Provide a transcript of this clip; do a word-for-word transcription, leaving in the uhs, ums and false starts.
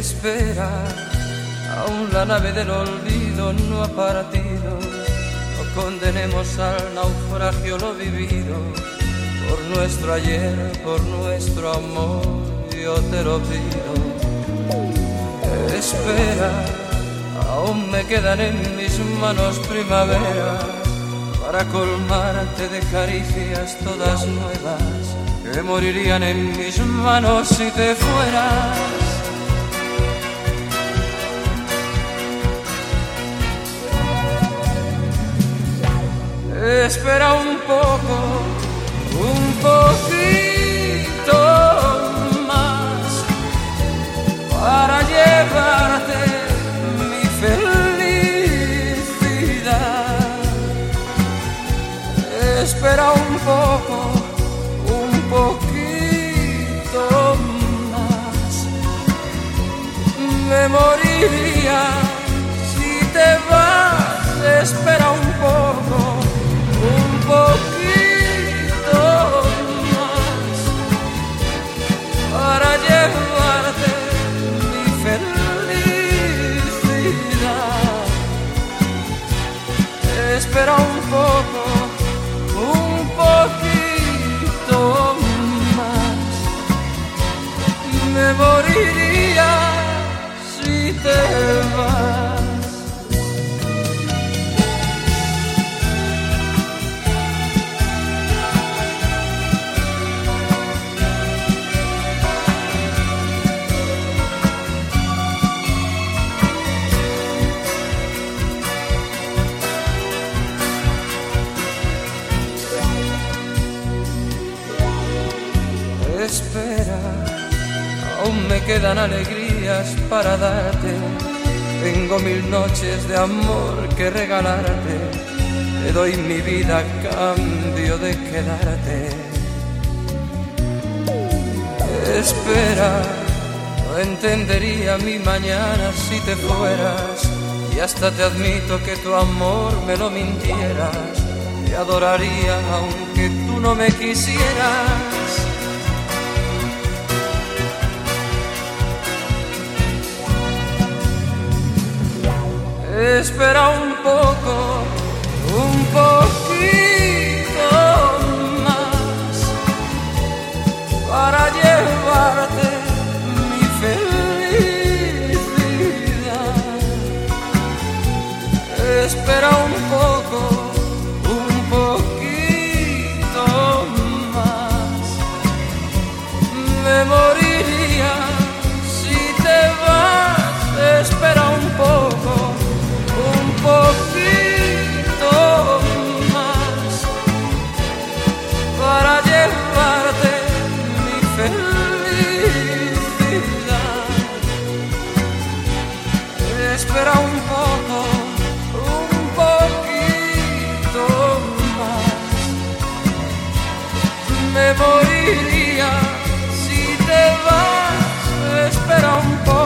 Espera, aún la nave del olvido no ha partido. No condenemos al naufragio lo vivido. Por nuestro ayer, por nuestro amor, yo te lo pido. Espera, aún me quedan en mis manos primavera para colmarte de caricias todas nuevas que morirían en mis manos si te fueras. Espera un poco, un poquito más para llevarte mi felicidad. Espera un poco, un poquito más. Me moriría si te vas. Espera un poco, un poquito más para llevarte mi felicidad. Espera un poco, un poquito más. Me moriría si te vas. Espera, aún me quedan alegrías para darte. Tengo mil noches de amor que regalarte. Te doy mi vida a cambio de quedarte. Espera, no entendería mi mañana si te fueras. Y hasta te admito que tu amor me lo mintieras. Te adoraría aunque tú no me quisieras. Espera un poco, un poquito más para llevarte mi felicidad. Espera un poco, un poquito más. Me moriría si te vas. Espera un poco, un poquito más para llevarte mi felicidad. Espera un poco, un poquito más. Me moriría si te vas. Espera un poco.